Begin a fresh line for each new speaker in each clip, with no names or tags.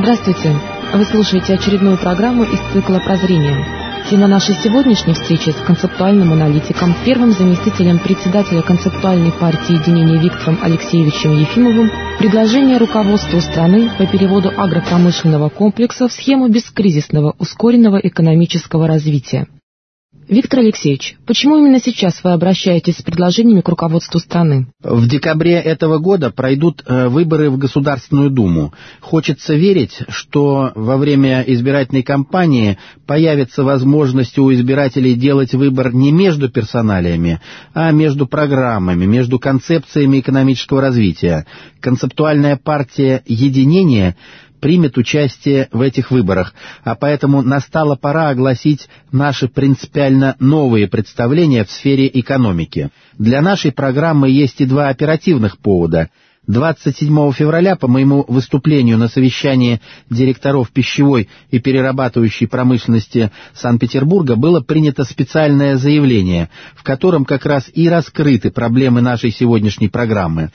Здравствуйте! Вы слушаете очередную программу из цикла «Прозрение». Тема нашей сегодняшней встречи с концептуальным аналитиком, первым заместителем председателя концептуальной партии единения Виктором Алексеевичем Ефимовым «Предложение руководству страны по переводу агропромышленного комплекса в схему бескризисного ускоренного экономического развития». Виктор Алексеевич, почему именно сейчас вы обращаетесь с предложениями к руководству страны?
В декабре этого года пройдут выборы в Государственную Думу. Хочется верить, что во время избирательной кампании появится возможность у избирателей делать выбор не между персоналиями, а между программами, между концепциями экономического развития. Концептуальная партия «Единение» примет участие в этих выборах, а поэтому настала пора огласить наши принципиально новые представления в сфере экономики. Для нашей программы есть и два оперативных повода. 27 февраля по моему выступлению на совещании директоров пищевой и перерабатывающей промышленности Санкт-Петербурга было принято специальное заявление, в котором как раз и раскрыты проблемы нашей сегодняшней программы.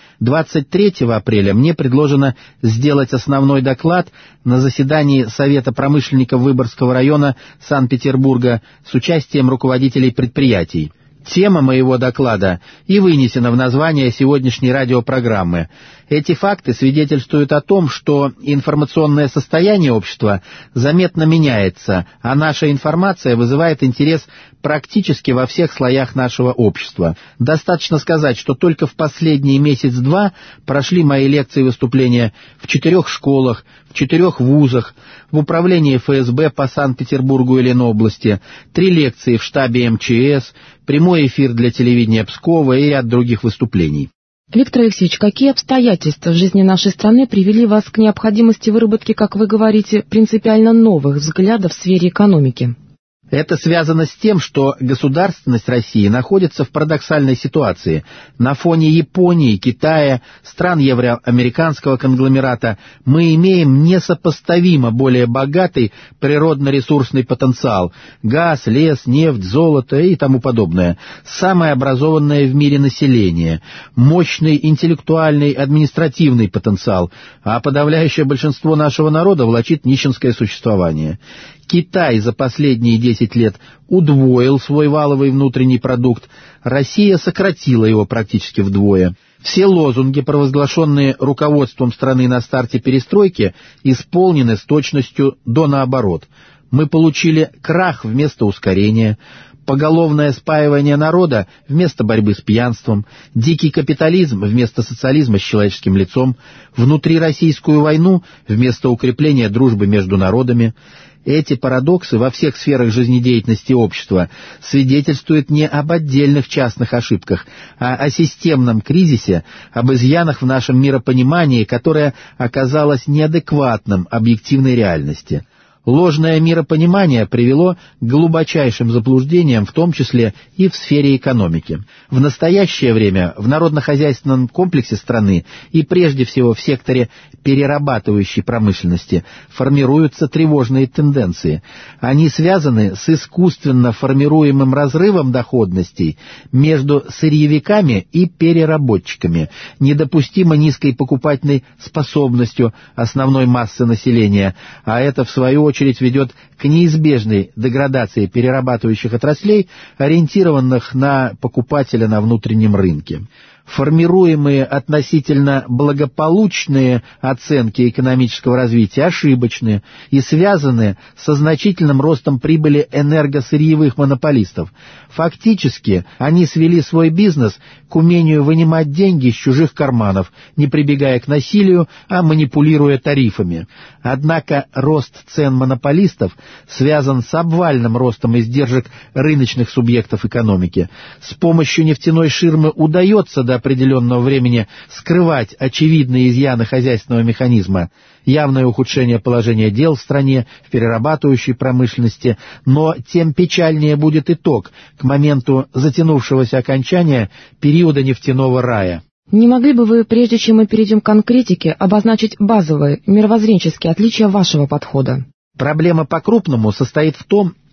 23 апреля мне предложено сделать основной доклад на заседании Совета промышленников Выборгского района Санкт-Петербурга с участием руководителей предприятий. Тема моего доклада и вынесена в название сегодняшней радиопрограммы. Эти факты свидетельствуют о том, что информационное состояние общества заметно меняется, а наша информация вызывает интерес практически во всех слоях нашего общества. Достаточно сказать, что только в последний месяц-два прошли мои лекции и выступления в 4 школах, в 4 вузах, в управлении ФСБ по Санкт-Петербургу и Ленобласти, 3 лекции в штабе МЧС, прямой эфир для телевидения Пскова и ряд других выступлений.
Виктор Алексеевич, какие обстоятельства в жизни нашей страны привели вас к необходимости выработки, как вы говорите, принципиально новых взглядов в сфере экономики?
Это связано с тем, что государственность России находится в парадоксальной ситуации. На фоне Японии, Китая, стран евроамериканского конгломерата мы имеем несопоставимо более богатый природно-ресурсный потенциал – газ, лес, нефть, золото и тому подобное, самое образованное в мире население, мощный интеллектуальный административный потенциал, а подавляющее большинство нашего народа влачит нищенское существование. Китай за последние 10 лет удвоил свой валовый внутренний продукт, Россия сократила его практически вдвое. Все лозунги, провозглашенные руководством страны на старте перестройки, исполнены с точностью до наоборот. Мы получили крах вместо ускорения, поголовное спаивание народа вместо борьбы с пьянством, дикий капитализм вместо социализма с человеческим лицом, внутрироссийскую войну вместо укрепления дружбы между народами. Эти парадоксы во всех сферах жизнедеятельности общества свидетельствуют не об отдельных частных ошибках, а о системном кризисе, об изъянах в нашем миропонимании, которое оказалось неадекватным объективной реальности. Ложное миропонимание привело к глубочайшим заблуждениям, в том числе и в сфере экономики. В настоящее время в народно-хозяйственном комплексе страны и прежде всего в секторе перерабатывающей промышленности формируются тревожные тенденции. Они связаны с искусственно формируемым разрывом доходностей между сырьевиками и переработчиками, недопустимо низкой покупательной способностью основной массы населения, а это в свою очередь ведет к неизбежной деградации перерабатывающих отраслей, ориентированных на покупателя на внутреннем рынке. Формируемые относительно благополучные оценки экономического развития ошибочны и связаны со значительным ростом прибыли энергосырьевых монополистов. Фактически они свели свой бизнес к умению вынимать деньги из чужих карманов, не прибегая к насилию, а манипулируя тарифами. Однако рост цен монополистов связан с обвальным ростом издержек рыночных субъектов экономики. С помощью нефтяной ширмы удается до определенного времени скрывать очевидные изъяны хозяйственного механизма, явное ухудшение положения дел в стране, в перерабатывающей промышленности, но тем печальнее будет итог к моменту затянувшегося окончания периода нефтяного рая.
Не могли бы вы, прежде чем мы перейдем к конкретике, обозначить базовые мировоззренческие отличия вашего подхода?
Проблема по-крупному состоит в том,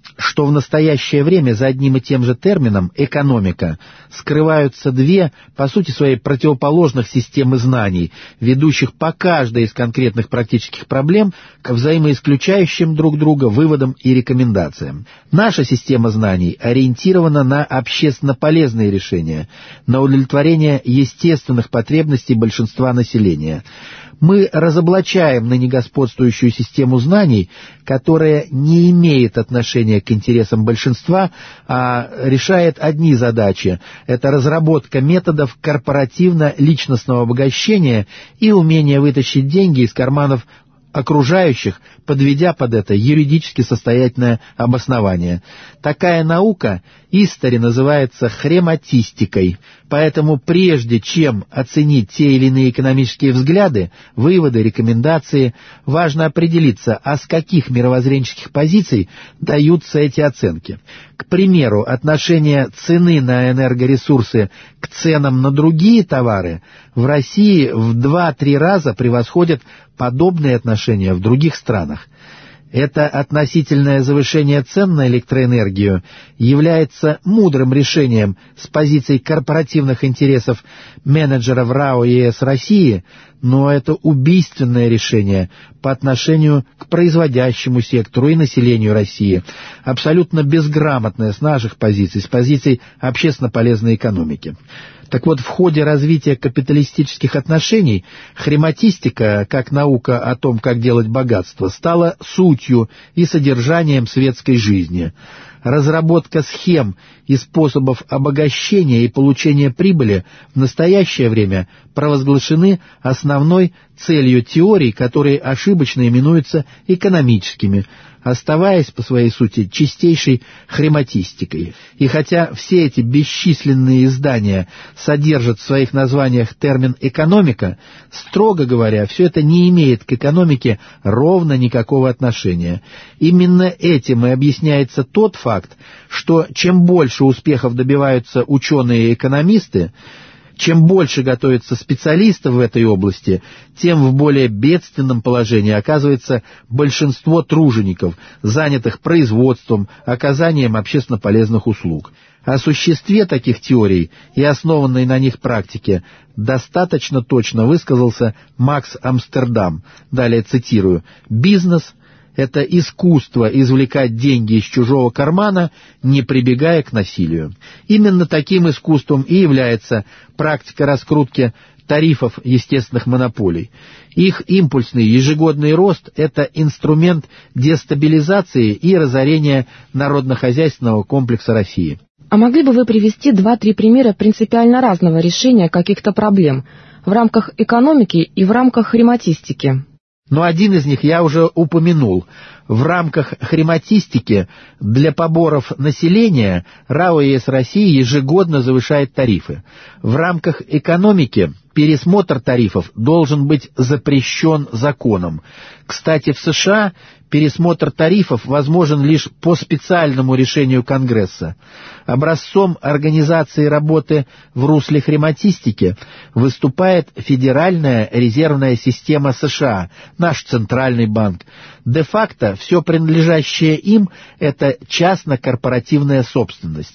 что в настоящее время за одним и тем же термином «экономика» скрываются две, по сути своей, противоположных системы знаний, ведущих по каждой из конкретных практических проблем к взаимоисключающим друг друга выводам и рекомендациям. Наша система знаний ориентирована на общественно полезные решения, на удовлетворение естественных потребностей большинства населения. Мы разоблачаем ныне господствующую систему знаний, которая не имеет отношения к интересам большинства, а решает одни задачи – это разработка методов корпоративно-личностного обогащения и умение вытащить деньги из карманов окружающих, подведя под это юридически состоятельное обоснование. Такая наука истори называется хрематистикой, поэтому прежде чем оценить те или иные экономические взгляды, выводы, рекомендации, важно определиться, а с каких мировоззренческих позиций даются эти оценки. К примеру, отношение цены на энергоресурсы к ценам на другие товары в России в 2-3 раза превосходят подобные отношения в других странах. Это относительное завышение цен на электроэнергию является мудрым решением с позиций корпоративных интересов менеджеров РАО ЕС России, но это убийственное решение по отношению к производящему сектору и населению России, абсолютно безграмотное с наших позиций, с позиций общественно полезной экономики. Так вот, в ходе развития капиталистических отношений хрематистика, как наука о том, как делать богатство, стала сутью и содержанием светской жизни. Разработка схем и способов обогащения и получения прибыли в настоящее время провозглашены основной целью теорий, которые ошибочно именуются экономическими, оставаясь по своей сути чистейшей хрематистикой. И хотя все эти бесчисленные издания содержат в своих названиях термин «экономика», строго говоря, все это не имеет к экономике ровно никакого отношения. Именно этим и объясняется тот факт, что чем больше успехов добиваются ученые и экономисты, чем больше готовятся специалистов в этой области, тем в более бедственном положении оказывается большинство тружеников, занятых производством, оказанием общественно полезных услуг. О существе таких теорий и основанной на них практике достаточно точно высказался Макс Амстердам. Далее цитирую: «Бизнес — это искусство извлекать деньги из чужого кармана, не прибегая к насилию». Именно таким искусством и является практика раскрутки тарифов естественных монополий. Их импульсный ежегодный рост – это инструмент дестабилизации и разорения народно-хозяйственного комплекса России.
А могли бы вы привести 2-3 примера принципиально разного решения каких-то проблем в рамках экономики и в рамках хрематистики?
Но один из них я уже упомянул. В рамках хрематистики для поборов населения РАО ЕС России ежегодно завышает тарифы. В рамках экономики пересмотр тарифов должен быть запрещен законом. Кстати, в США пересмотр тарифов возможен лишь по специальному решению Конгресса. Образцом организации работы в русле хрематистики выступает Федеральная резервная система США, наш Центральный банк. Де-факто все принадлежащее им – это частно-корпоративная собственность.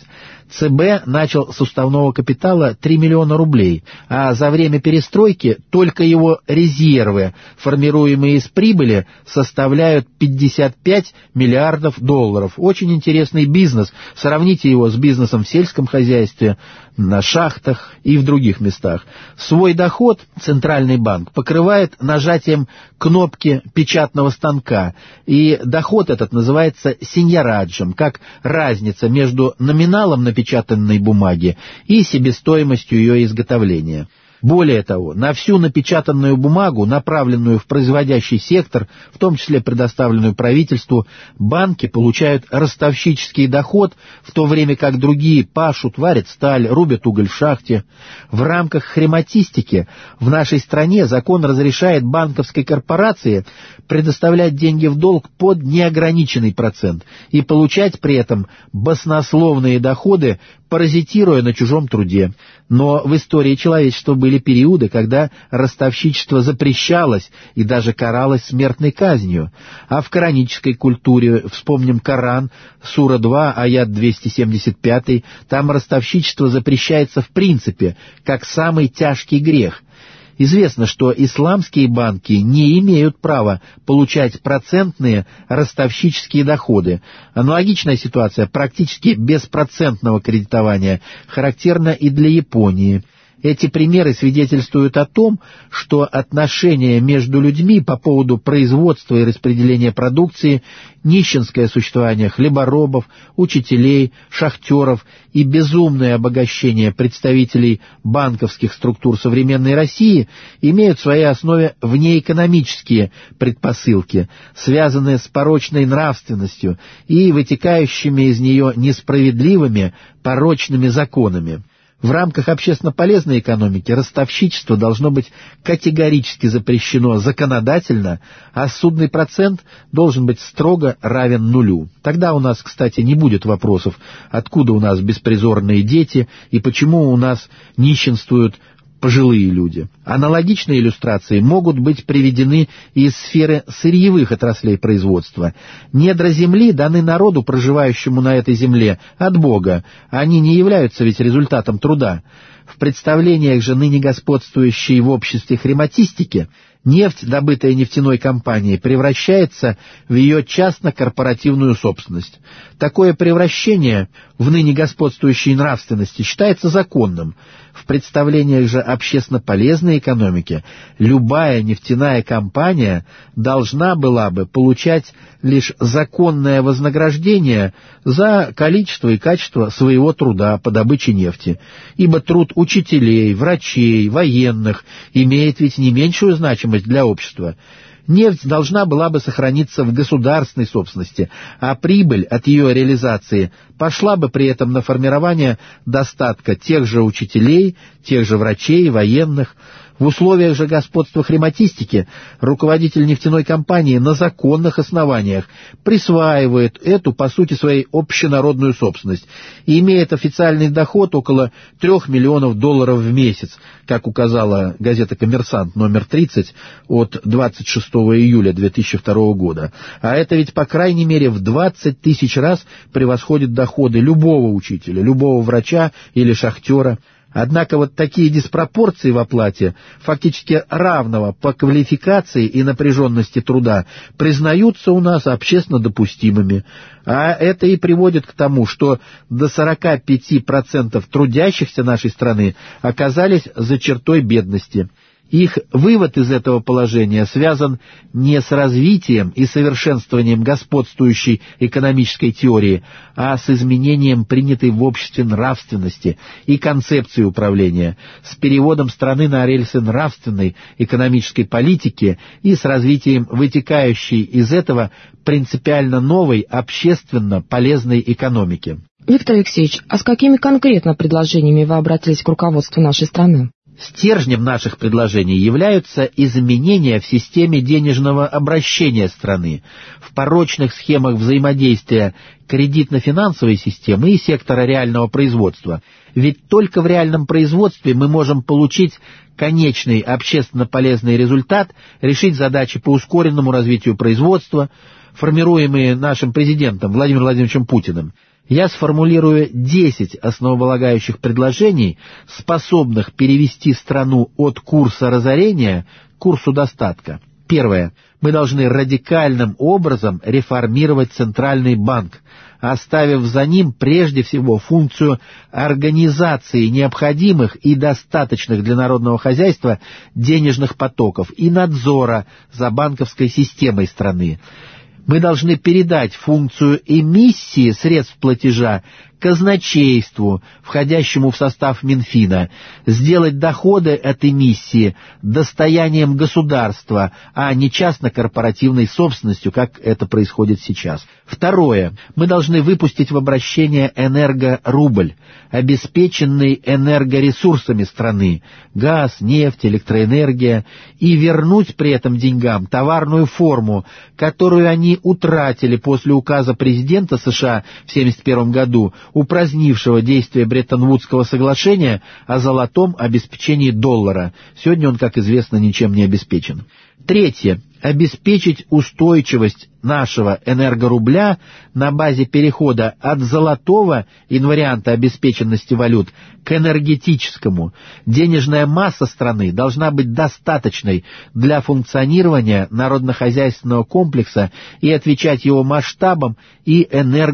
ЦБ начал с уставного капитала 3 миллиона рублей, а за время перестройки только его резервы, формируемые из прибыли, составляют 55 миллиардов долларов. Очень интересный бизнес. Сравните его с бизнесом в сельском хозяйстве, на шахтах и в других местах. Свой доход Центральный банк покрывает нажатием кнопки печатного станка, и доход этот называется сеньораджем, как разница между номиналом напечатанной бумаги и себестоимостью ее изготовления. Более того, на всю напечатанную бумагу, направленную в производящий сектор, в том числе предоставленную правительству, банки получают ростовщический доход, в то время как другие пашут, варят сталь, рубят уголь в шахте. В рамках хрематистики в нашей стране закон разрешает банковской корпорации предоставлять деньги в долг под неограниченный процент и получать при этом баснословные доходы, паразитируя на чужом труде. Но в истории человечества были были периоды, когда ростовщичество запрещалось и даже каралось смертной казнью. А в коранической культуре, вспомним Коран, сура 2, аят 275, там ростовщичество запрещается в принципе, как самый тяжкий грех. Известно, что исламские банки не имеют права получать процентные ростовщические доходы. Аналогичная ситуация практически беспроцентного кредитования характерна и для Японии. Эти примеры свидетельствуют о том, что отношения между людьми по поводу производства и распределения продукции, нищенское существование хлеборобов, учителей, шахтеров и безумное обогащение представителей банковских структур современной России имеют в своей основе внеэкономические предпосылки, связанные с порочной нравственностью и вытекающими из нее несправедливыми порочными законами. В рамках общественно-полезной экономики ростовщичество должно быть категорически запрещено законодательно, а ссудный процент должен быть строго равен нулю. Тогда у нас, кстати, не будет вопросов, откуда у нас беспризорные дети и почему у нас нищенствуют пожилые люди. Аналогичные иллюстрации могут быть приведены из сферы сырьевых отраслей производства. Недра земли даны народу, проживающему на этой земле, от Бога. Они не являются ведь результатом труда. В представлениях же ныне господствующей в обществе хрематистики нефть, добытая нефтяной компанией, превращается в ее частно-корпоративную собственность. Такое превращение в ныне господствующей нравственности считается законным. В представлениях же общественно-полезной экономики любая нефтяная компания должна была бы получать лишь законное вознаграждение за количество и качество своего труда по добыче нефти, ибо труд учителей, врачей, военных имеет ведь не меньшую значимость для общества. Нефть должна была бы сохраниться в государственной собственности, а прибыль от ее реализации пошла бы при этом на формирование достатка тех же учителей, тех же врачей, военных. В условиях же господства хрематистики руководитель нефтяной компании на законных основаниях присваивает эту, по сути своей, общенародную собственность и имеет официальный доход около $3 миллионов в месяц, как указала газета «Коммерсант» номер 30 от 26 июля 2002 года. А это ведь, по крайней мере, в 20 тысяч раз превосходит доходы любого учителя, любого врача или шахтера. Однако вот такие диспропорции в оплате, фактически равного по квалификации и напряженности труда, признаются у нас общественно допустимыми. А это и приводит к тому, что до 45% трудящихся нашей страны оказались за чертой бедности. Их вывод из этого положения связан не с развитием и совершенствованием господствующей экономической теории, а с изменением принятой в обществе нравственности и концепции управления, с переводом страны на рельсы нравственной экономической политики и с развитием вытекающей из этого принципиально новой общественно полезной экономики.
Виктор Алексеевич, а с какими конкретно предложениями вы обратились к руководству нашей страны?
Стержнем наших предложений являются изменения в системе денежного обращения страны, в порочных схемах взаимодействия кредитно-финансовой системы и сектора реального производства. Ведь только в реальном производстве мы можем получить конечный общественно полезный результат, решить задачи по ускоренному развитию производства, формируемые нашим президентом Владимиром Владимировичем Путиным. Я сформулирую 10 основополагающих предложений, способных перевести страну от курса разорения к курсу достатка. Первое. Мы должны радикальным образом реформировать Центральный банк, оставив за ним прежде всего функцию организации необходимых и достаточных для народного хозяйства денежных потоков и надзора за банковской системой страны. Мы должны передать функцию эмиссии средств платежа казначейству, входящему в состав Минфина, сделать доходы от эмиссии достоянием государства, а не частно-корпоративной собственностью, как это происходит сейчас. Второе. Мы должны выпустить в обращение энергорубль, обеспеченный энергоресурсами страны, газ, нефть, электроэнергия, и вернуть при этом деньгам товарную форму, которую они утратили после указа президента США в 1971 году упразднившего действие Бреттон-Вудского соглашения о золотом обеспечении доллара. Сегодня он, как известно, ничем не обеспечен. Третье. Обеспечить устойчивость нашего энергорубля на базе перехода от золотого инварианта обеспеченности валют к энергетическому. Денежная масса страны должна быть достаточной для функционирования народно-хозяйственного комплекса и отвечать его масштабам и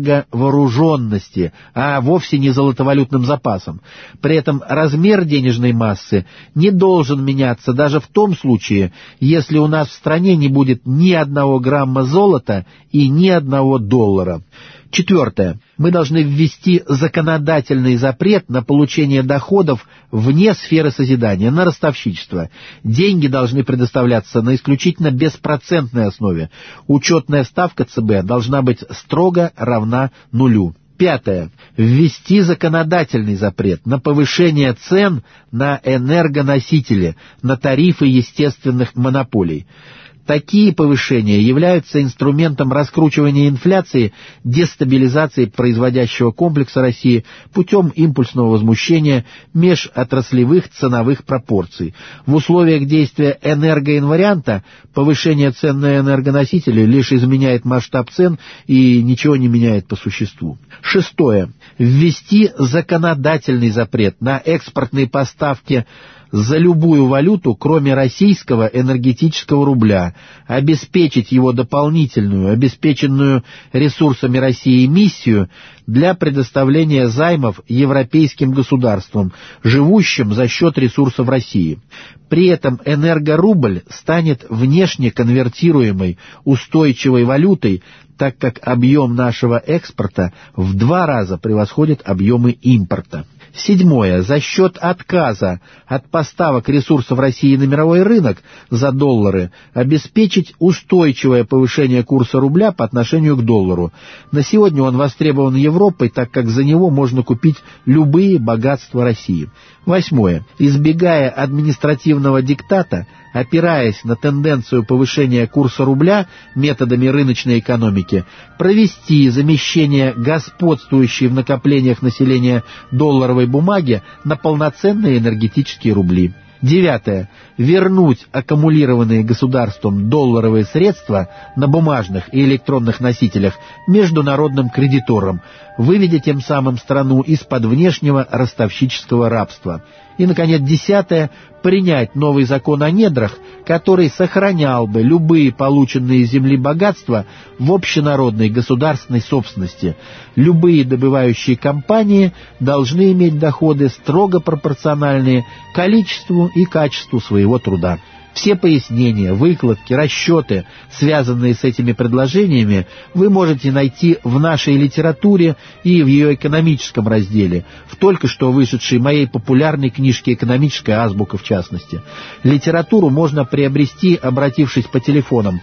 энерговооруженности, а вовсе не золотовалютным запасам. При этом размер денежной массы не должен меняться даже в том случае, если у нас в стране не будет ни 1 грамма золота и ни 1 доллара. Четвертое. Мы должны ввести законодательный запрет на получение доходов вне сферы созидания, на ростовщичество. Деньги должны предоставляться на исключительно беспроцентной основе. Учетная ставка ЦБ должна быть строго равна нулю. Пятое. Ввести законодательный запрет на повышение цен на энергоносители, на тарифы естественных монополий. Такие повышения являются инструментом раскручивания инфляции, дестабилизации производящего комплекса России путем импульсного возмущения межотраслевых ценовых пропорций. В условиях действия энергоинварианта повышение цен на энергоносители лишь изменяет масштаб цен и ничего не меняет по существу. Шестое. Ввести законодательный запрет на экспортные поставки за любую валюту, кроме российского энергетического рубля, обеспечить его дополнительную, обеспеченную ресурсами России миссию для предоставления займов европейским государствам, живущим за счет ресурсов России. При этом энергорубль станет внешне конвертируемой устойчивой валютой, так как объем нашего экспорта в 2 раза превосходит объемы импорта. Седьмое. За счет отказа от поставок ресурсов России на мировой рынок за доллары обеспечить устойчивое повышение курса рубля по отношению к доллару. На сегодня он востребован Европой, так как за него можно купить любые богатства России. Восьмое. Избегая административного диктата, опираясь на тенденцию повышения курса рубля методами рыночной экономики, провести замещение господствующей в накоплениях населения долларовой бумаги на полноценные энергетические рубли. Девятое. Вернуть аккумулированные государством долларовые средства на бумажных и электронных носителях международным кредиторам, выведя тем самым страну из-под внешнего ростовщического рабства. И, наконец, десятое. Принять новый закон о недрах, который сохранял бы любые полученные из земли богатства в общенародной государственной собственности. Любые добывающие компании должны иметь доходы строго пропорциональные количеству и качеству своего труда. Все пояснения, выкладки, расчеты, связанные с этими предложениями, вы можете найти в нашей литературе и в ее экономическом разделе, в только что вышедшей моей популярной книжке «Экономическая азбука» в частности. Литературу можно приобрести, обратившись по телефонам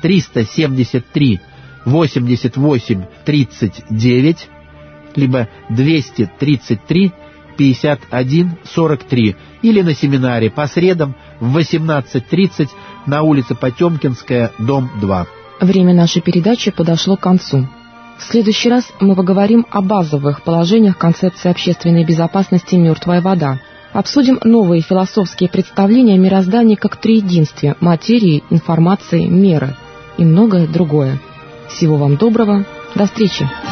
373 88 39, либо 233 51 43, или на семинаре по средам в 18:30 на улице Потемкинская, дом 2.
Время нашей передачи подошло к концу. В следующий раз мы поговорим о базовых положениях концепции общественной безопасности «Мертвая вода». Обсудим новые философские представления о мироздании как триединстве материи, информации, меры и многое другое. Всего вам доброго. До встречи.